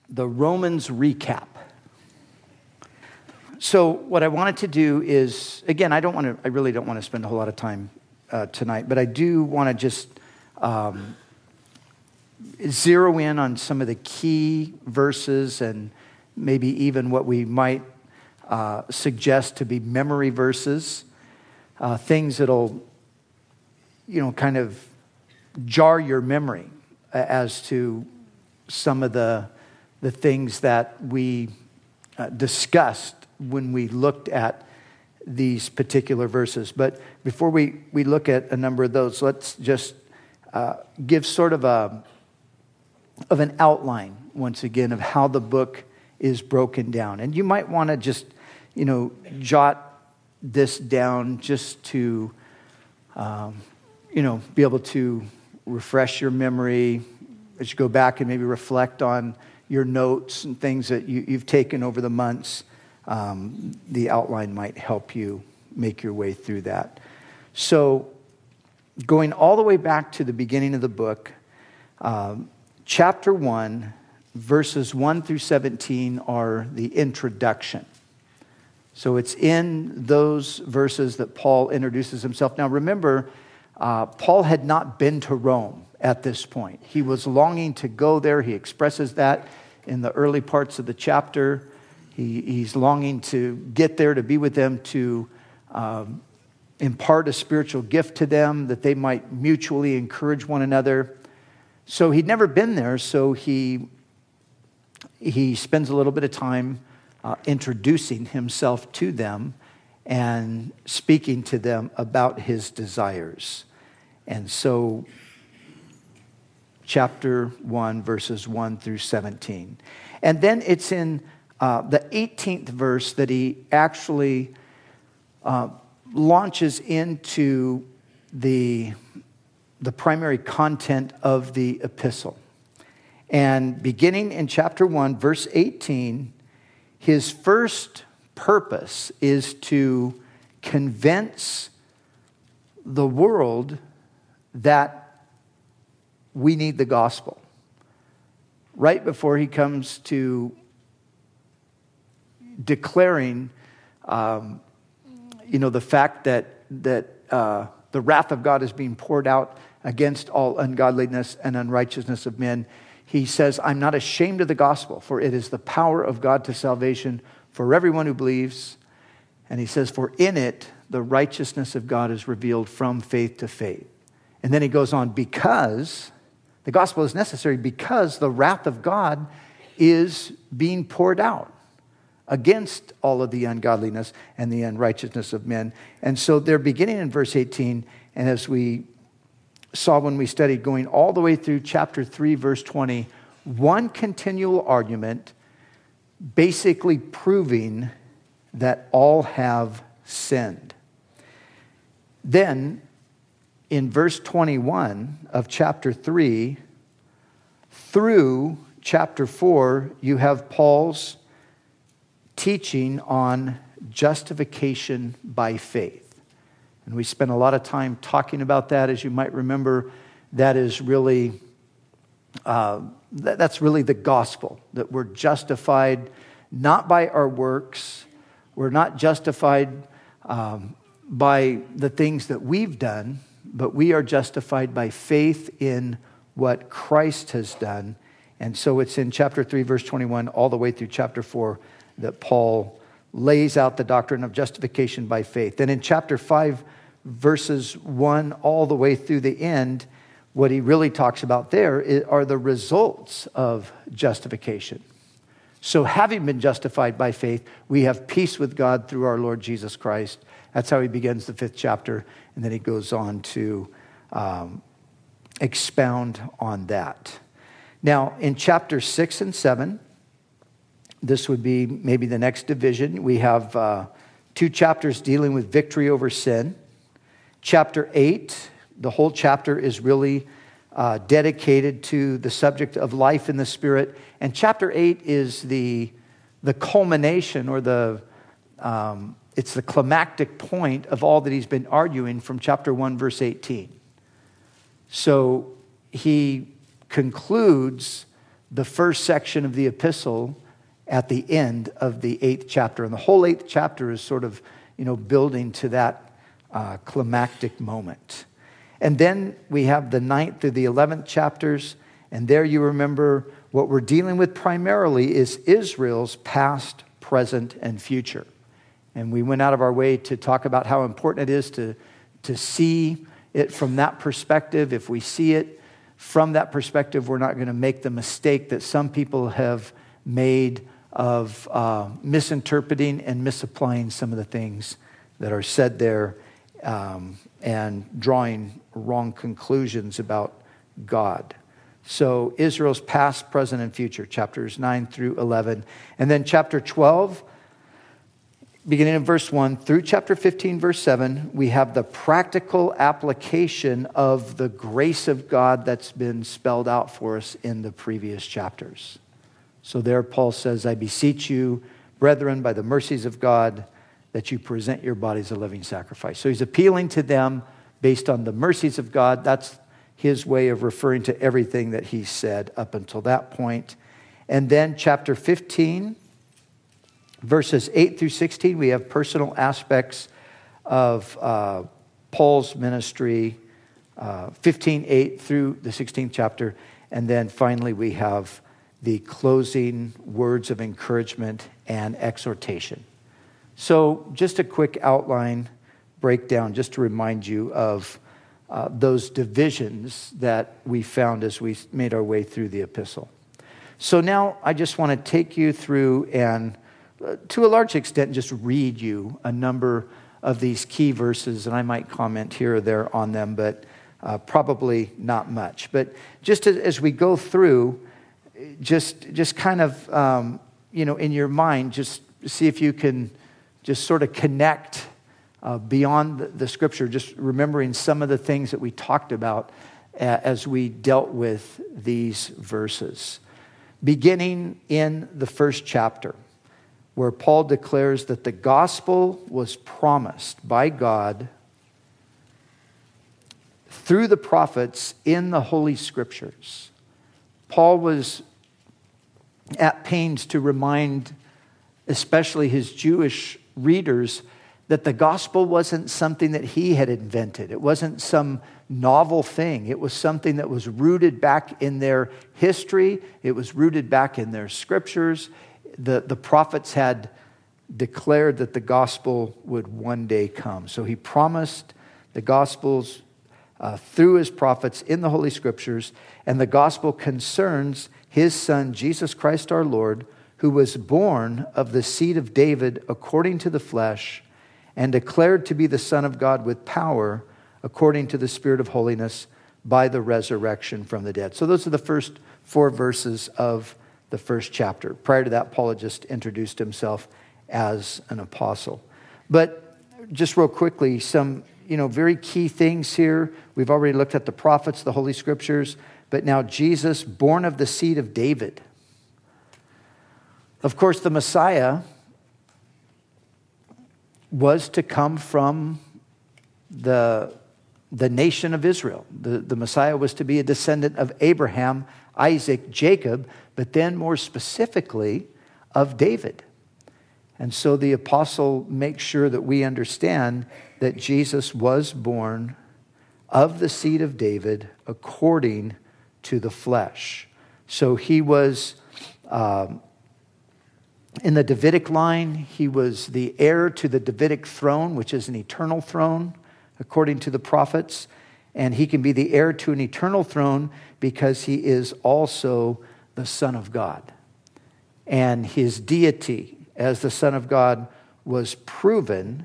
the Romans recap. So what I wanted to do is, again, I really don't want to spend a whole lot of time tonight, but I do want to just zero in on some of the key verses and maybe even what we might suggest to be memory verses, things that'll, kind of jar your memory as to some of the things that we discussed when we looked at these particular verses. But before we look at a number of those, let's just give sort of an outline, once again, of how the book is broken down. And you might want to just, jot this down just to, be able to refresh your memory as you go back and maybe reflect on your notes and things that you've taken over the months. The outline might help you make your way through that. So going all the way back to the beginning of the book, chapter 1, verses 1 through 17 are the introduction. So it's in those verses that Paul introduces himself. Now remember, Paul had not been to Rome at this point. He was longing to go there. He expresses that in the early parts of the chapter. He's longing to get there, to be with them, to impart a spiritual gift to them, that they might mutually encourage one another. So he'd never been there, so he spends a little bit of time introducing himself to them and speaking to them about his desires. And so, chapter 1, verses 1 through 17. And then it's in the 18th verse that he actually launches into the primary content of the epistle. And beginning in chapter 1, verse 18, his first purpose is to convince the world that we need the gospel. Right before he comes to declaring, the fact that the wrath of God is being poured out against all ungodliness and unrighteousness of men, he says, I'm not ashamed of the gospel, for it is the power of God to salvation for everyone who believes. And he says, for in it, the righteousness of God is revealed from faith to faith. And then he goes on, because the gospel is necessary, because the wrath of God is being poured out against all of the ungodliness and the unrighteousness of men. And so they're beginning in verse 18, and as we saw when we studied, going all the way through chapter 3, verse 20, one continual argument basically proving that all have sinned. Then, in verse 21 of chapter 3, through chapter 4, you have Paul's teaching on justification by faith. And we spent a lot of time talking about that. As you might remember, that is really, that's really the gospel, that we're justified not by our works. We're not justified by the things that we've done, but we are justified by faith in what Christ has done. And so it's in chapter 3, verse 21, all the way through chapter 4, that Paul lays out the doctrine of justification by faith. Then in chapter 5, verses 1 all the way through the end, what he really talks about there are the results of justification. So having been justified by faith, we have peace with God through our Lord Jesus Christ. That's how he begins the 5th chapter, and then he goes on to expound on that. Now, in chapter 6 and 7, this would be maybe the next division. We have 2 chapters dealing with victory over sin. Chapter 8, the whole chapter is really dedicated to the subject of life in the Spirit. And chapter 8 is the culmination, or it's the climactic point of all that he's been arguing from chapter 1, verse 18. So he concludes the first section of the epistle at the end of the 8th chapter. And the whole 8th chapter is sort of, building to that climactic moment. And then we have the 9th through the 11th chapters. And there you remember what we're dealing with primarily is Israel's past, present, and future. And we went out of our way to talk about how important it is to see it from that perspective. If we see it from that perspective, we're not going to make the mistake that some people have made of misinterpreting and misapplying some of the things that are said there and drawing wrong conclusions about God. So Israel's past, present, and future, chapters 9 through 11. And then chapter 12, beginning in verse 1 through chapter 15, verse 7, we have the practical application of the grace of God that's been spelled out for us in the previous chapters. So there Paul says, I beseech you, brethren, by the mercies of God, that you present your bodies a living sacrifice. So he's appealing to them based on the mercies of God. That's his way of referring to everything that he said up until that point. And then chapter 15, verses 8 through 16, we have personal aspects of Paul's ministry, 15:8 through the 16th chapter. And then finally we have the closing words of encouragement and exhortation. So just a quick outline breakdown, just to remind you of those divisions that we found as we made our way through the epistle. So now I just want to take you through and to a large extent just read you a number of these key verses, and I might comment here or there on them, but probably not much. But just as we go through, just kind of, in your mind, just see if you can just sort of connect beyond the scripture, just remembering some of the things that we talked about as we dealt with these verses. Beginning in the first chapter, where Paul declares that the gospel was promised by God through the prophets in the Holy Scriptures. Paul was at pains to remind especially his Jewish readers that the gospel wasn't something that he had invented. It wasn't some novel thing. It was something that was rooted back in their history. It was rooted back in their scriptures. The prophets had declared that the gospel would one day come. So he promised the gospels through his prophets in the Holy Scriptures, and the gospel concerns his Son, Jesus Christ our Lord, who was born of the seed of David according to the flesh, and declared to be the Son of God with power according to the Spirit of holiness by the resurrection from the dead. So those are the first 4 verses of the first chapter. Prior to that, Paul had just introduced himself as an apostle. But just real quickly, some very key things here. We've already looked at the prophets, the Holy Scriptures, but now Jesus, born of the seed of David. Of course, the Messiah was to come from the nation of Israel. The Messiah was to be a descendant of Abraham, Isaac, Jacob, but then more specifically of David. And so the apostle makes sure that we understand that Jesus was born of the seed of David according to the flesh. So he was in the Davidic line. He was the heir to the Davidic throne, which is an eternal throne, according to the prophets. And he can be the heir to an eternal throne because he is also the Son of God. And his deity as the Son of God was proven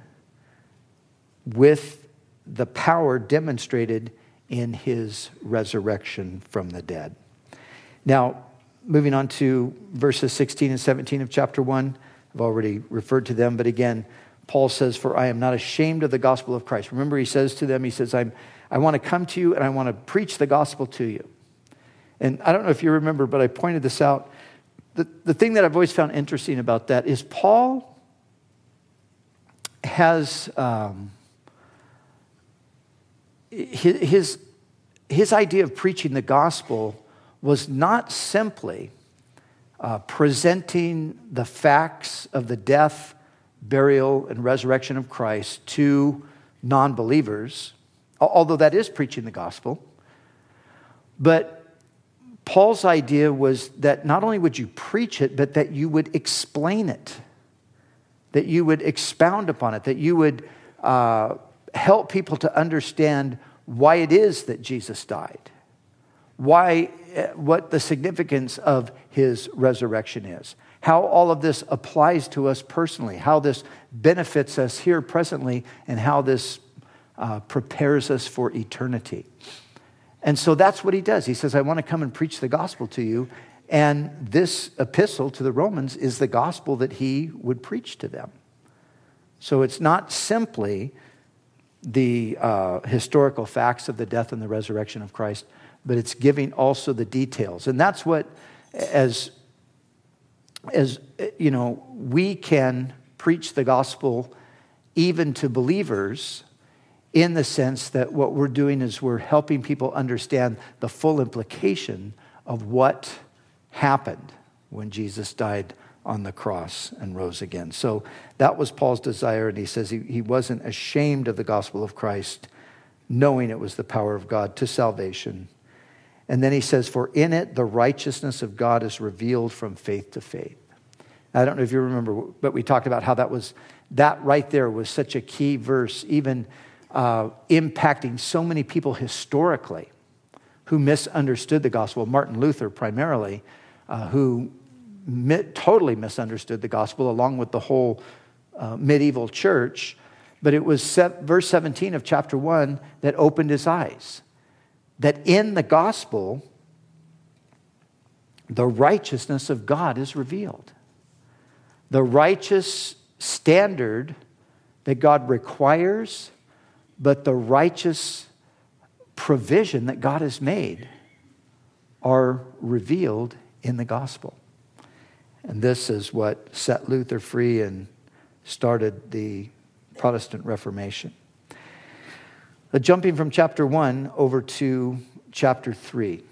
with the power demonstrated in his resurrection from the dead. Now, moving on to verses 16 and 17 of chapter 1. I've already referred to them, but again, Paul says, "For I am not ashamed of the gospel of Christ." Remember, he says to them, he says, I want to come to you and I want to preach the gospel to you. And I don't know if you remember, but I pointed this out. The thing that I've always found interesting about that is Paul has his idea of preaching the gospel was not simply presenting the facts of the death, burial, and resurrection of Christ to non-believers, although that is preaching the gospel. But Paul's idea was that not only would you preach it, but that you would explain it, that you would expound upon it, that you would help people to understand why it is that Jesus died, what the significance of his resurrection is, how all of this applies to us personally, how this benefits us here presently, and how this prepares us for eternity. And so that's what he does. He says, I want to come and preach the gospel to you. And this epistle to the Romans is the gospel that he would preach to them. So it's not simply the historical facts of the death and the resurrection of Christ, but it's giving also the details. And that's what, as you know, we can preach the gospel even to believers, in the sense that what we're doing is we're helping people understand the full implication of what happened when Jesus died on the cross and rose again. So that was Paul's desire, and he says he wasn't ashamed of the gospel of Christ, knowing it was the power of God to salvation. And then he says, for in it the righteousness of God is revealed from faith to faith. I don't know if you remember, but we talked about how that right there was such a key verse, even impacting so many people historically who misunderstood the gospel. Martin Luther primarily, who totally misunderstood the gospel along with the whole medieval church. But it was verse 17 of chapter 1 that opened his eyes. That in the gospel, the righteousness of God is revealed. The righteous standard that God requires, but the righteous provision that God has made are revealed in the gospel. And this is what set Luther free and started the Protestant Reformation. Jumping from chapter 1 over to chapter 3.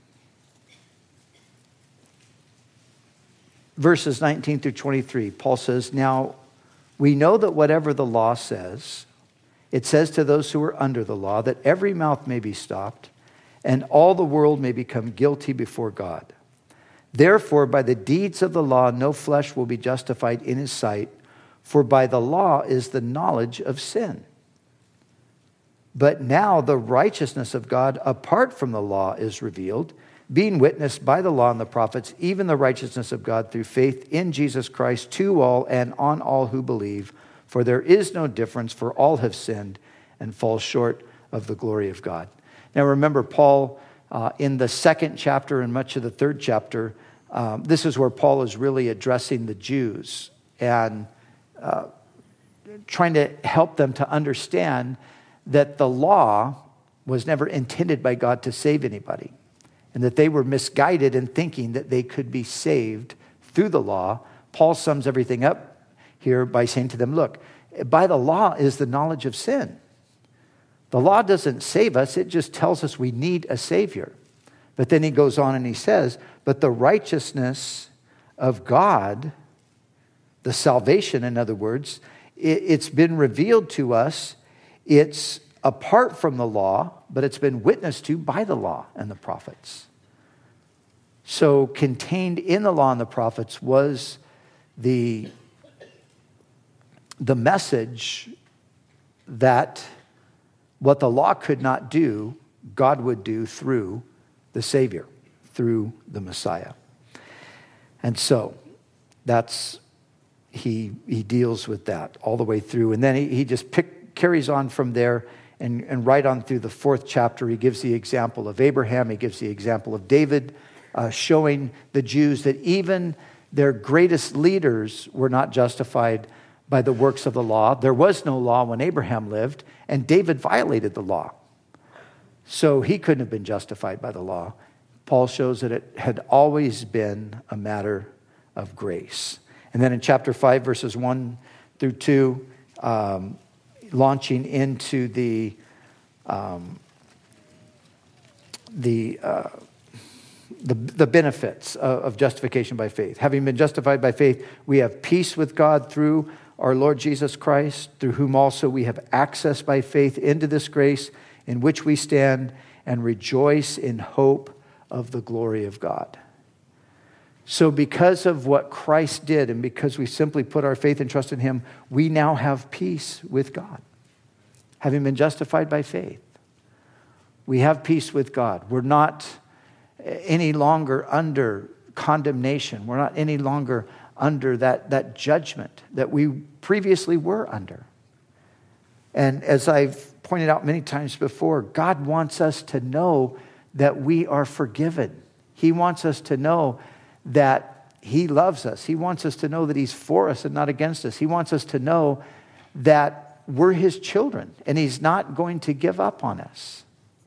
Verses 19 through 23, Paul says, now we know that whatever the law says, it says to those who are under the law that every mouth may be stopped and all the world may become guilty before God. Therefore, by the deeds of the law, no flesh will be justified in his sight, for by the law is the knowledge of sin. But now the righteousness of God apart from the law is revealed, being witnessed by the law and the prophets, even the righteousness of God through faith in Jesus Christ to all and on all who believe. For there is no difference, for all have sinned and fall short of the glory of God. Now remember, Paul, in the second chapter and much of the third chapter, this is where Paul is really addressing the Jews and trying to help them to understand that the law was never intended by God to save anybody, and that they were misguided in thinking that they could be saved through the law. Paul sums everything up here by saying to them, look, by the law is the knowledge of sin. The law doesn't save us, it just tells us we need a Savior. But then he goes on and he says, but the righteousness of God, the salvation, in other words, it's been revealed to us. It's apart from the law, but it's been witnessed to by the law and the prophets. So contained in the law and the prophets was the message that what the law could not do, God would do through the Savior, through the Messiah. And so that's, he deals with that all the way through. And then he just carries on from there and right on through the fourth chapter. He gives the example of Abraham. He gives the example of David, showing the Jews that even their greatest leaders were not justified by the works of the law. There was no law when Abraham lived, and David violated the law. So he couldn't have been justified by the law. Paul shows that it had always been a matter of grace. And then in chapter 5, verses 1 through 2, launching into the the benefits of justification by faith. Having been justified by faith, we have peace with God through our Lord Jesus Christ, through whom also we have access by faith into this grace in which we stand and rejoice in hope of the glory of God. So because of what Christ did and because we simply put our faith and trust in him, we now have peace with God. Having been justified by faith, we have peace with God. We're not any longer under condemnation. We're not any longer under that judgment that we previously were under. And as I've pointed out many times before, God wants us to know that we are forgiven. He wants us to know that he loves us. He wants us to know that he's for us and not against us. He wants us to know that we're his children and he's not going to give up on us.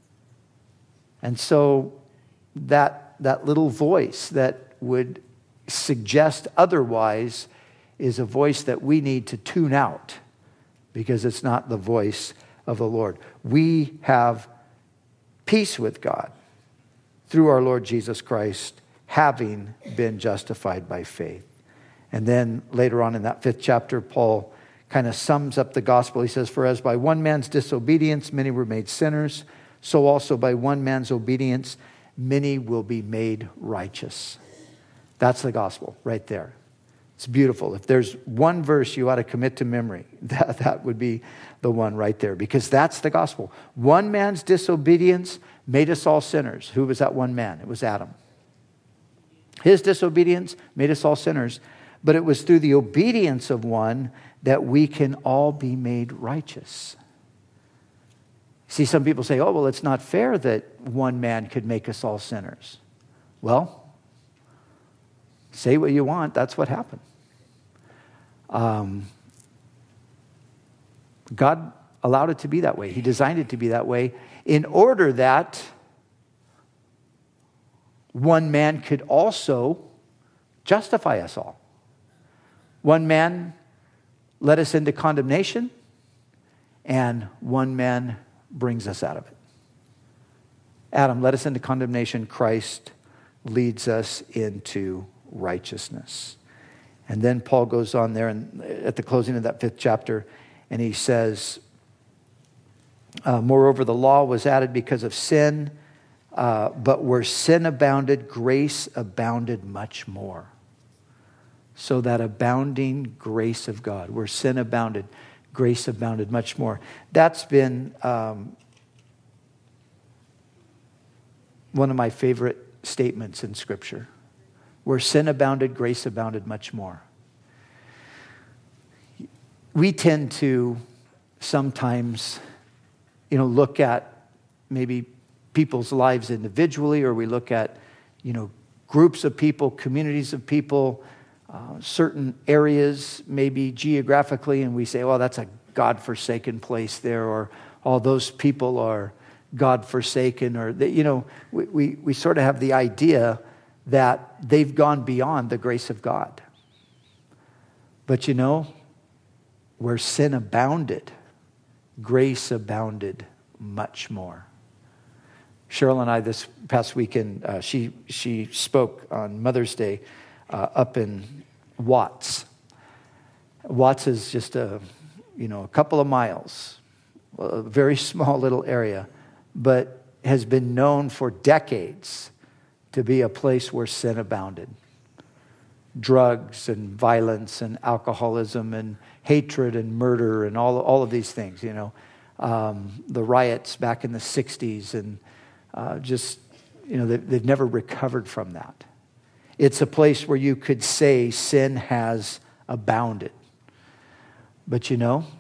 And so that little voice that would suggest otherwise is a voice that we need to tune out because it's not the voice of the Lord. We have peace with God through our Lord Jesus Christ, having been justified by faith. And then later on in that 5th chapter, Paul kind of sums up the gospel. He says, "For as by one man's disobedience many were made sinners, so also by one man's obedience many will be made righteous." That's the gospel right there. It's beautiful. If there's one verse you ought to commit to memory, that would be the one right there, because that's the gospel. One man's disobedience made us all sinners. Who was that one man? It was Adam. His disobedience made us all sinners, but it was through the obedience of one that we can all be made righteous. See, some people say, oh, well, it's not fair that one man could make us all sinners. Well, say what you want, that's what happened. God allowed it to be that way. He designed it to be that way in order that one man could also justify us all. One man led us into condemnation, and one man brings us out of it. Adam led us into condemnation. Christ leads us into righteousness. And then Paul goes on there and at the closing of that 5th chapter, and he says, moreover, the law was added because of sin, but where sin abounded, grace abounded much more. So that abounding grace of God, where sin abounded, grace abounded much more. That's been one of my favorite statements in Scripture. Where sin abounded, grace abounded much more. We tend to sometimes, look at maybe people's lives individually, or we look at, groups of people, communities of people, certain areas, maybe geographically, and we say, well, that's a God-forsaken place there, or all those people are God-forsaken, or, we sort of have the idea that they've gone beyond the grace of God. But where sin abounded, grace abounded much more. Cheryl and I this past weekend, she spoke on Mother's Day up in Watts. Watts is just a couple of miles, a very small little area, but has been known for decades to be a place where sin abounded. Drugs and violence and alcoholism and hatred and murder and all of these things, the riots back in the 60s and they've never recovered from that. It's a place where you could say sin has abounded. But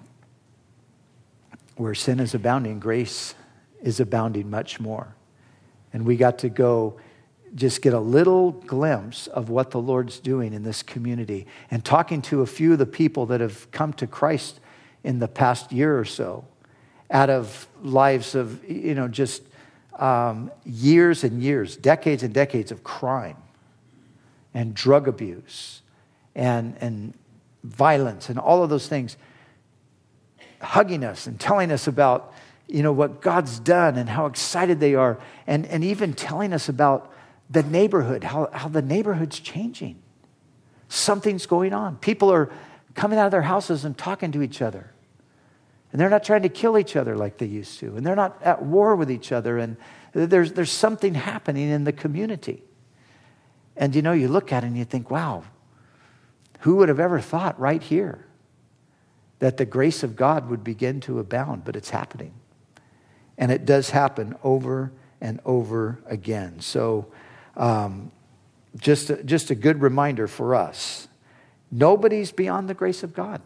where sin is abounding, grace is abounding much more. And we got to go just get a little glimpse of what the Lord's doing in this community. And talking to a few of the people that have come to Christ in the past year or so, out of lives of, just years and years, decades and decades of crime and drug abuse and violence and all of those things, hugging us and telling us about, what God's done and how excited they are, and even telling us about the neighborhood, how the neighborhood's changing. Something's going on. People are coming out of their houses and talking to each other. And they're not trying to kill each other like they used to. And they're not at war with each other. And there's something happening in the community. And you look at it and you think, wow, who would have ever thought right here that the grace of God would begin to abound? But it's happening. And it does happen over and over again. So just a good reminder for us. Nobody's beyond the grace of God.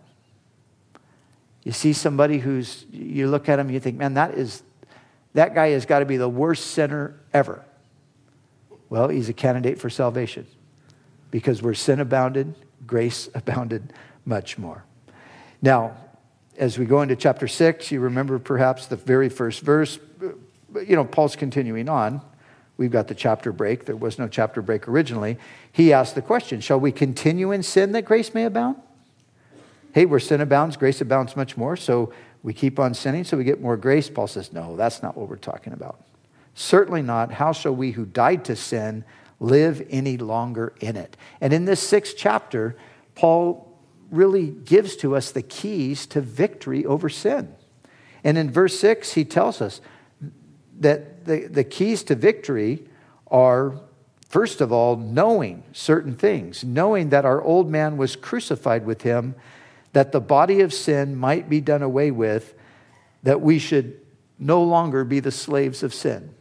You see somebody you look at him and you think, man, that guy has got to be the worst sinner ever. Well, he's a candidate for salvation because where sin abounded, grace abounded much more. Now, as we go into chapter 6, you remember perhaps the very first verse. Paul's continuing on. We've got the chapter break. There was no chapter break originally. He asked the question, shall we continue in sin that grace may abound? Hey, where sin abounds, grace abounds much more. So we keep on sinning so we get more grace. Paul says, no, that's not what we're talking about. Certainly not. How shall we who died to sin live any longer in it? And in this 6th chapter, Paul really gives to us the keys to victory over sin. And in verse 6, he tells us that the keys to victory are, first of all, knowing certain things, knowing that our old man was crucified with him, that the body of sin might be done away with, that we should no longer be the slaves of sin.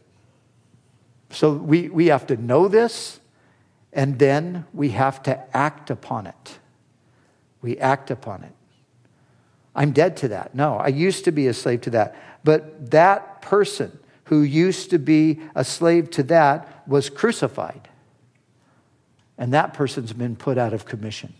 So we have to know this, and then we have to act upon it. We act upon it. I'm dead to that. No, I used to be a slave to that. But that person who used to be a slave to that was crucified. And that person's been put out of commission.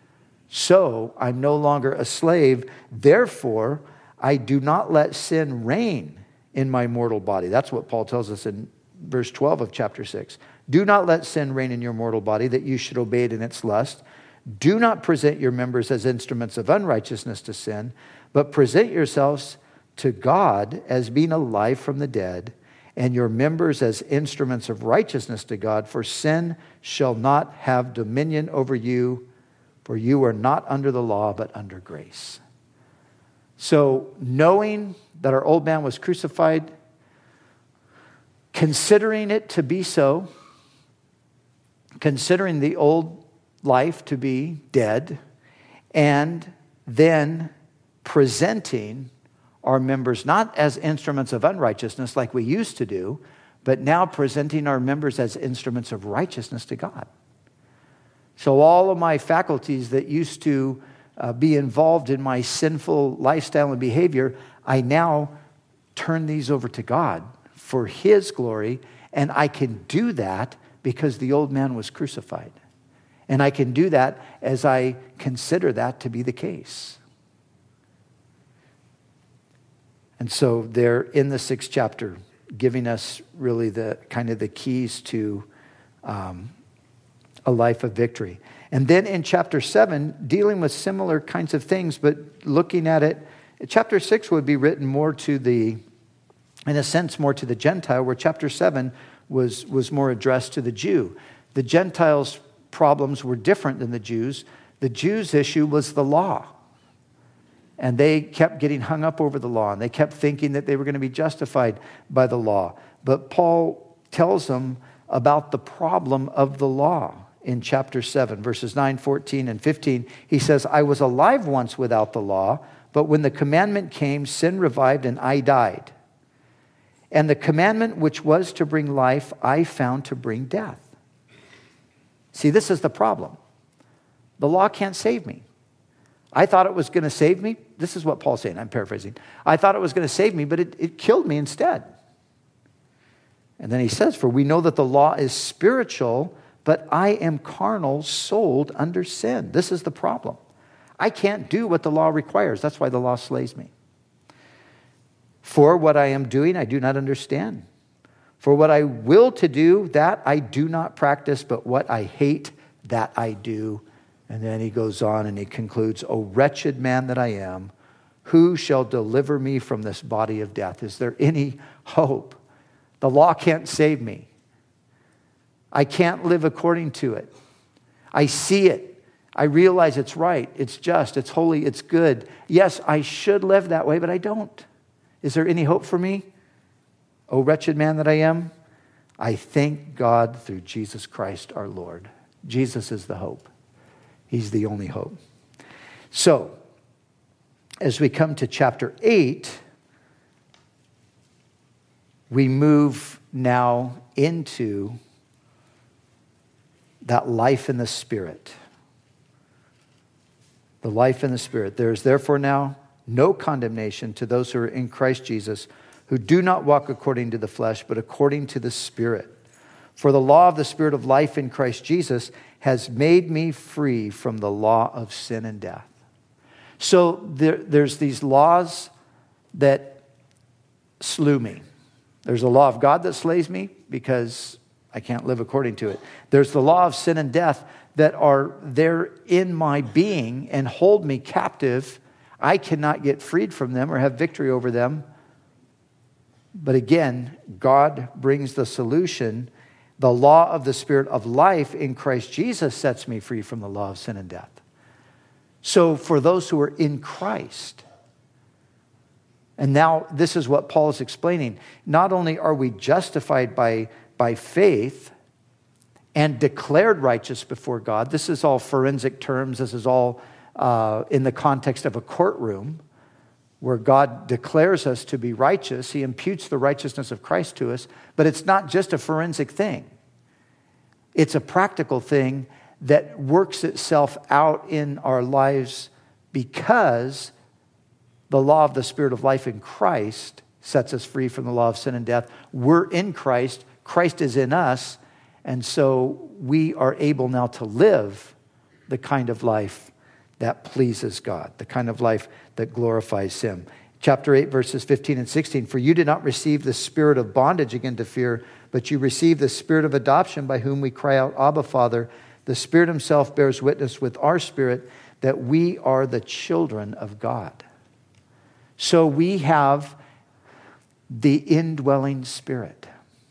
So I'm no longer a slave. Therefore, I do not let sin reign in my mortal body. That's what Paul tells us in verse 12 of chapter 6. Do not let sin reign in your mortal body, that you should obey it in its lust. Do not present your members as instruments of unrighteousness to sin, but present yourselves to God as being alive from the dead, and your members as instruments of righteousness to God. For sin shall not have dominion over you, for you are not under the law, but under grace. So knowing that our old man was crucified, considering it to be so, considering the old life to be dead, and then presenting our members not as instruments of unrighteousness like we used to do, but now presenting our members as instruments of righteousness to God. So all of my faculties that used to be involved in my sinful lifestyle and behavior, I now turn these over to God for His glory, and I can do that because the old man was crucified. And I can do that as I consider that to be the case. And so they're in the 6th chapter, giving us really the kind of the keys to a life of victory. And then in chapter 7, dealing with similar kinds of things, but looking at it, chapter 6 would be written more to the, in a sense, more to the Gentile, where chapter 7 was more addressed to the Jew. The Gentiles' problems were different than the Jews. The Jews' issue was the law. And they kept getting hung up over the law, and they kept thinking that they were going to be justified by the law. But Paul tells them about the problem of the law in chapter 7, verses 9, 14, and 15. He says, I was alive once without the law, but when the commandment came, sin revived and I died. And the commandment which was to bring life, I found to bring death. See, this is the problem. The law can't save me. I thought it was going to save me. This is what Paul's saying. I'm paraphrasing. I thought it was going to save me, but it killed me instead. And then he says, for we know that the law is spiritual, but I am carnal, sold under sin. This is the problem. I can't do what the law requires. That's why the law slays me. For what I am doing, I do not understand. For what I will to do, that I do not practice, but what I hate, that I do. And then he goes on and he concludes, O wretched man that I am, who shall deliver me from this body of death? Is there any hope? The law can't save me. I can't live according to it. I see it. I realize it's right. It's just. It's holy. It's good. Yes, I should live that way, but I don't. Is there any hope for me? O wretched man that I am, I thank God through Jesus Christ our Lord. Jesus is the hope. He's the only hope. So, as we come to chapter 8, we move now into that life in the Spirit. The life in the Spirit. There is therefore now no condemnation to those who are in Christ Jesus, who do not walk according to the flesh, but according to the Spirit. For the law of the Spirit of life in Christ Jesus has made me free from the law of sin and death. So there's these laws that slew me. There's a law of God that slays me because I can't live according to it. There's the law of sin and death that are there in my being and hold me captive. I cannot get freed from them or have victory over them. But again, God brings the solution. The law of the Spirit of life in Christ Jesus sets me free from the law of sin and death. So for those who are in Christ, and now this is what Paul is explaining. Not only are we justified by faith and declared righteous before God. This is all forensic terms. This is all in the context of a courtroom where God declares us to be righteous. He imputes the righteousness of Christ to us. But it's not just a forensic thing. It's a practical thing that works itself out in our lives because the law of the Spirit of life in Christ sets us free from the law of sin and death. We're in Christ. Christ is in us. And so we are able now to live the kind of life that pleases God, the kind of life that glorifies Him. Chapter 8, verses 15 and 16. For you did not receive the spirit of bondage again to fear, but you received the spirit of adoption by whom we cry out, Abba, Father. The Spirit Himself bears witness with our spirit that we are the children of God. So we have the indwelling Spirit.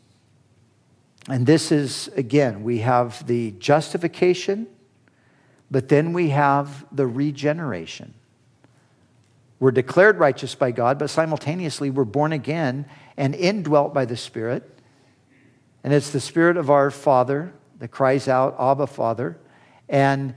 And this is, again, we have the justification, but then we have the regeneration. We're declared righteous by God, but simultaneously we're born again and indwelt by the Spirit. And it's the Spirit of our Father that cries out, Abba, Father. And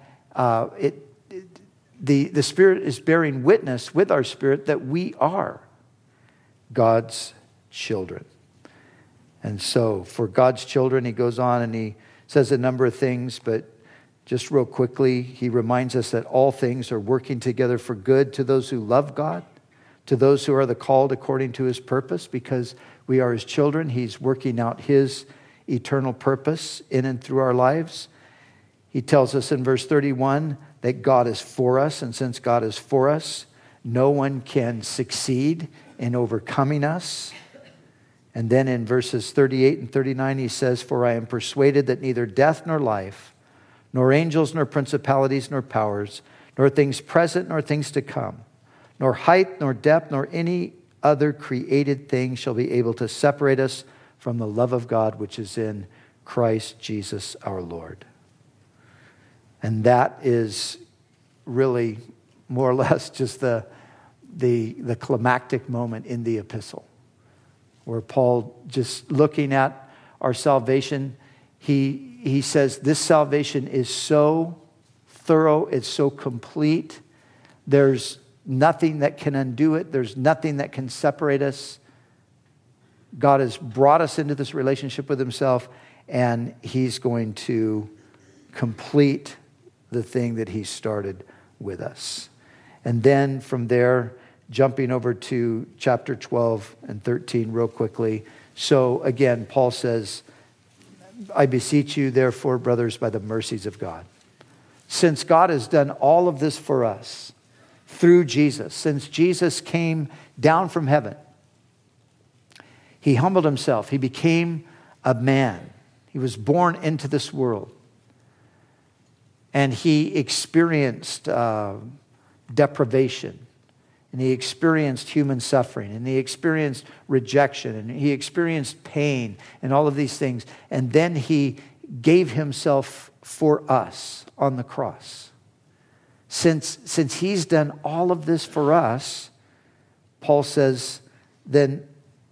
the Spirit is bearing witness with our spirit that we are God's children. And so for God's children, he goes on and he says a number of things, but just real quickly, he reminds us that all things are working together for good to those who love God, to those who are the called according to His purpose, because we are His children. He's working out His eternal purpose in and through our lives. He tells us in verse 31 that God is for us, and since God is for us, no one can succeed in overcoming us. And then in verses 38 and 39, he says, For I am persuaded that neither death nor life, nor angels, nor principalities, nor powers, nor things present, nor things to come, nor height, nor depth, nor any other created thing shall be able to separate us from the love of God, which is in Christ Jesus our Lord. And that is really more or less just the climactic moment in the epistle, where Paul, just looking at our salvation, he says this salvation is so thorough, it's so complete. There's nothing that can undo it. There's nothing that can separate us. God has brought us into this relationship with Himself, and He's going to complete the thing that He started with us. And then from there, jumping over to chapter 12 and 13 real quickly. So again, Paul says, I beseech you, therefore, brothers, by the mercies of God. Since God has done all of this for us through Jesus, since Jesus came down from heaven, He humbled Himself. He became a man. He was born into this world. And He experienced deprivation. And He experienced human suffering, and He experienced rejection, and He experienced pain, and all of these things. And then He gave himself for us on the cross. Since he's done all of this for us, Paul says, then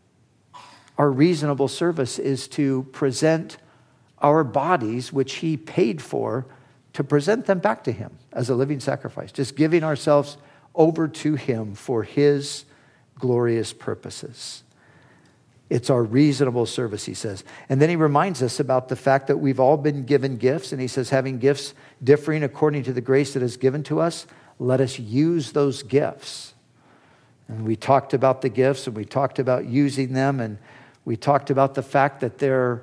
our reasonable service is to present our bodies, which he paid for, to present them back to him as a living sacrifice, just giving ourselves over to him for his glorious purposes. It's our reasonable service, he says. And then he reminds us about the fact that we've all been given gifts, and he says, having gifts differing according to the grace that is given to us, let us use those gifts. And we talked about the gifts, and we talked about using them, and we talked about the fact that they're,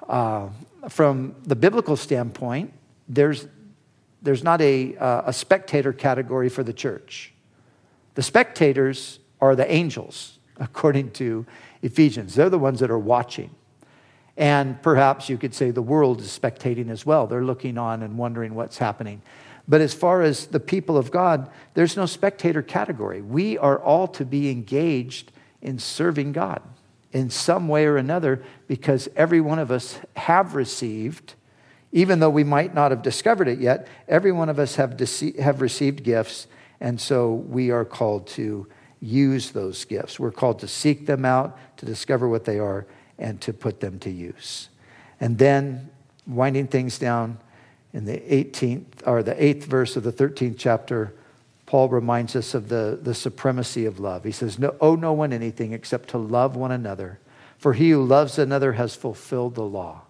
from the biblical standpoint, there's not a spectator category for the church. The spectators are the angels, according to Ephesians. They're the ones that are watching. And perhaps you could say the world is spectating as well. They're looking on and wondering what's happening. But as far as the people of God, there's no spectator category. We are all to be engaged in serving God in some way or another, because every one of us have received, even though we might not have discovered it yet, every one of us have received gifts, and so we are called to use those gifts. We're called to seek them out, to discover what they are, and to put them to use. And then, winding things down, in the 8th verse of the 13th chapter, Paul reminds us of the supremacy of love. He says, owe no one anything except to love one another, for he who loves another has fulfilled the law.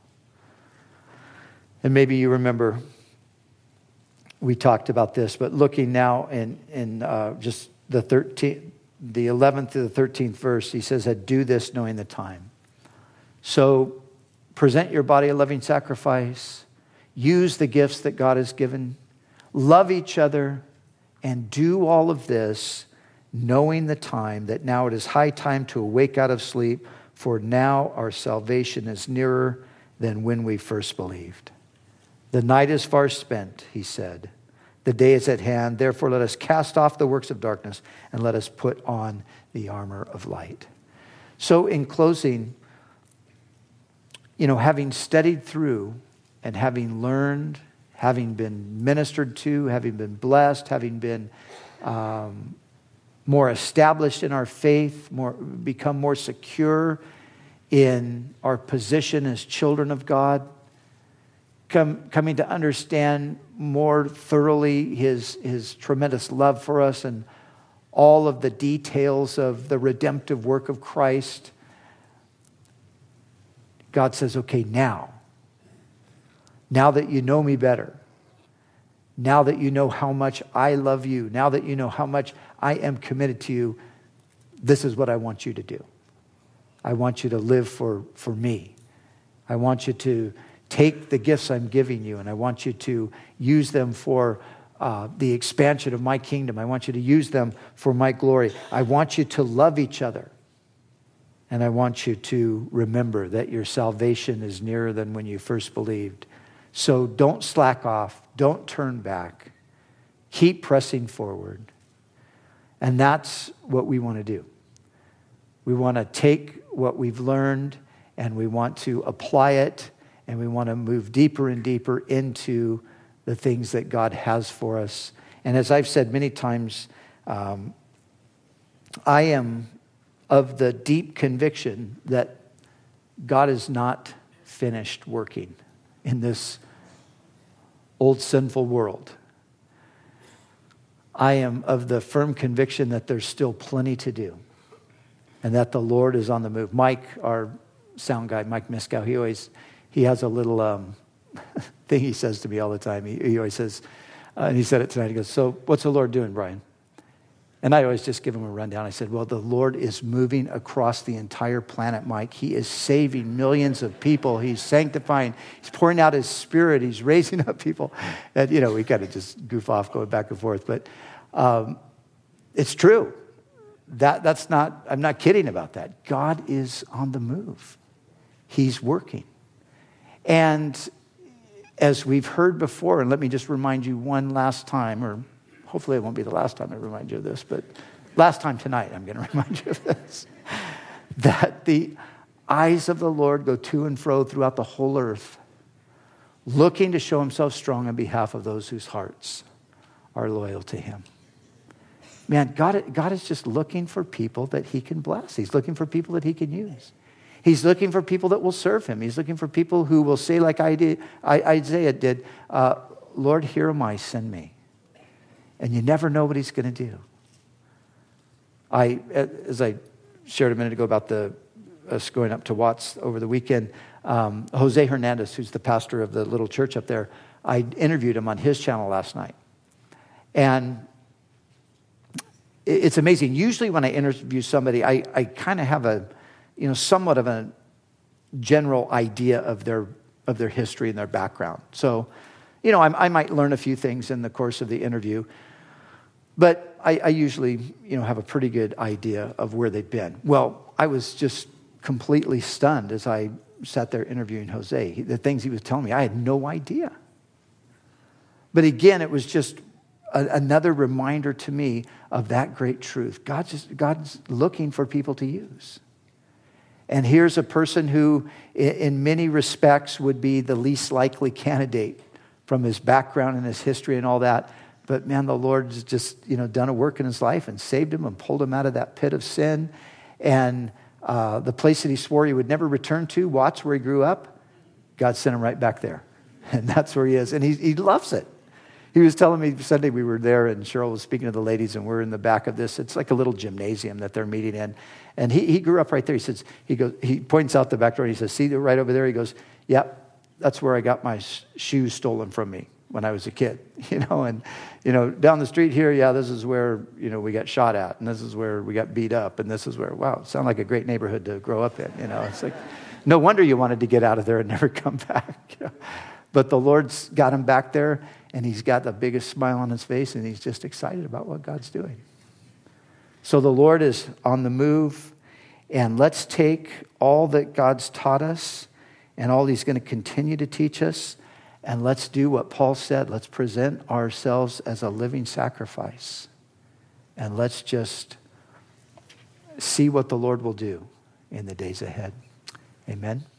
And maybe you remember we talked about this, but looking now in just the 11th to the 13th verse, he says, do this knowing the time. So present your body a living sacrifice, use the gifts that God has given, love each other, and do all of this knowing the time, that now it is high time to awake out of sleep, for now our salvation is nearer than when we first believed. The night is far spent, he said. The day is at hand. Therefore, let us cast off the works of darkness and let us put on the armor of light. So in closing, having studied through and having learned, having been ministered to, having been blessed, having been more established in our faith, become more secure in our position as children of God, coming to understand more thoroughly his tremendous love for us and all of the details of the redemptive work of Christ, God says, okay, now that you know me better, now that you know how much I love you, now that you know how much I am committed to you, this is what I want you to do. I want you to live for me. I want you to take the gifts I'm giving you, and I want you to use them for the expansion of my kingdom. I want you to use them for my glory. I want you to love each other. And I want you to remember that your salvation is nearer than when you first believed. So don't slack off. Don't turn back. Keep pressing forward. And that's what we want to do. We want to take what we've learned and we want to apply it, and we want to move deeper and deeper into the things that God has for us. And as I've said many times, I am of the deep conviction that God is not finished working in this old sinful world. I am of the firm conviction that there's still plenty to do and that the Lord is on the move. Mike, our sound guy, Mike Miskow, he has a little thing he says to me all the time. He always says, and he said it tonight, he goes, so what's the Lord doing, Brian? And I always just give him a rundown. I said, well, the Lord is moving across the entire planet, Mike. He is saving millions of people. He's sanctifying. He's pouring out his Spirit. He's raising up people. And, we kind of just goof off going back and forth. But it's true. I'm not kidding about that. God is on the move. He's working. And as we've heard before, and let me just remind you one last time, or hopefully it won't be the last time I remind you of this, but last time tonight I'm going to remind you of this, that the eyes of the Lord go to and fro throughout the whole earth, looking to show himself strong on behalf of those whose hearts are loyal to him. Man, God is just looking for people that he can bless. He's looking for people that he can use. He's looking for people that will serve him. He's looking for people who will say like Isaiah did, Lord, here am I, send me. And you never know what he's going to do. As I shared a minute ago about us going up to Watts over the weekend, Jose Hernandez, who's the pastor of the little church up there, I interviewed him on his channel last night. And it's amazing. Usually when I interview somebody, I kind of have a, somewhat of a general idea of their history and their background. So, I might learn a few things in the course of the interview, but I usually, have a pretty good idea of where they've been. Well, I was just completely stunned as I sat there interviewing Jose. The things he was telling me, I had no idea. But again, it was just another reminder to me of that great truth. God's looking for people to use. And here's a person who, in many respects, would be the least likely candidate from his background and his history and all that. But man, the Lord's just, done a work in his life and saved him and pulled him out of that pit of sin. And the place that he swore he would never return to, Watts, where he grew up, God sent him right back there. And that's where he is. And he loves it. He was telling me Sunday we were there and Cheryl was speaking to the ladies and we're in the back of this. It's like a little gymnasium that they're meeting in. And he grew up right there. He points out the back door and he says, see right over there? He goes, yep, that's where I got my shoes stolen from me when I was a kid. And down the street here, this is where, we got shot at and this is where we got beat up and this is where, wow, sound like a great neighborhood to grow up in. It's like, no wonder you wanted to get out of there and never come back. But the Lord's got him back there. And he's got the biggest smile on his face, and he's just excited about what God's doing. So the Lord is on the move, and let's take all that God's taught us and all he's going to continue to teach us, and let's do what Paul said. Let's present ourselves as a living sacrifice, and let's just see what the Lord will do in the days ahead. Amen.